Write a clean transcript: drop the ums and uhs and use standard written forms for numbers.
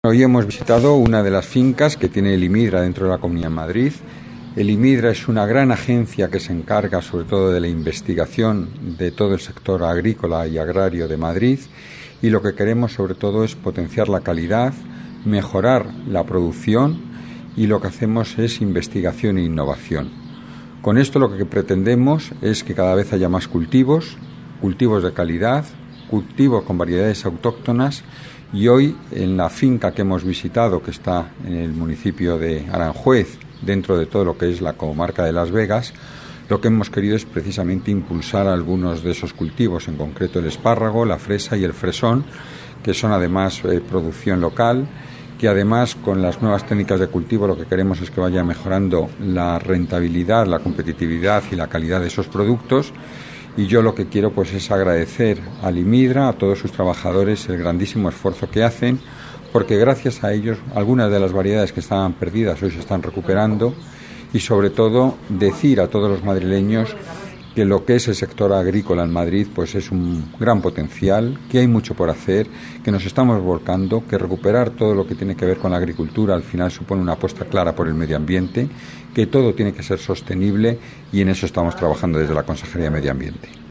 Hoy hemos visitado una de las fincas que tiene el IMIDRA dentro de la Comunidad de Madrid. El IMIDRA es una gran agencia que se encarga sobre todo de la investigación de todo el sector agrícola y agrario de Madrid, y lo que queremos sobre todo es potenciar la calidad, mejorar la producción, y lo que hacemos es investigación e innovación. Con esto lo que pretendemos es que cada vez haya más cultivos de calidad, cultivos con variedades autóctonas. Y hoy en la finca que hemos visitado, que está en el municipio de Aranjuez, dentro de todo lo que es la comarca de Las Vegas, lo que hemos querido es precisamente impulsar algunos de esos cultivos, en concreto el espárrago, la fresa y el fresón, que son además producción local, que además con las nuevas técnicas de cultivo lo que queremos es que vaya mejorando la rentabilidad, la competitividad y la calidad de esos productos. Y yo lo que quiero pues es agradecer al IMIDRA, a todos sus trabajadores, el grandísimo esfuerzo que hacen, porque gracias a ellos algunas de las variedades que estaban perdidas hoy se están recuperando, y sobre todo decir a todos los madrileños que lo que es el sector agrícola en Madrid pues es un gran potencial, que hay mucho por hacer, que nos estamos volcando, que recuperar todo lo que tiene que ver con la agricultura al final supone una apuesta clara por el medio ambiente, que todo tiene que ser sostenible, y en eso estamos trabajando desde la Consejería de Medio Ambiente.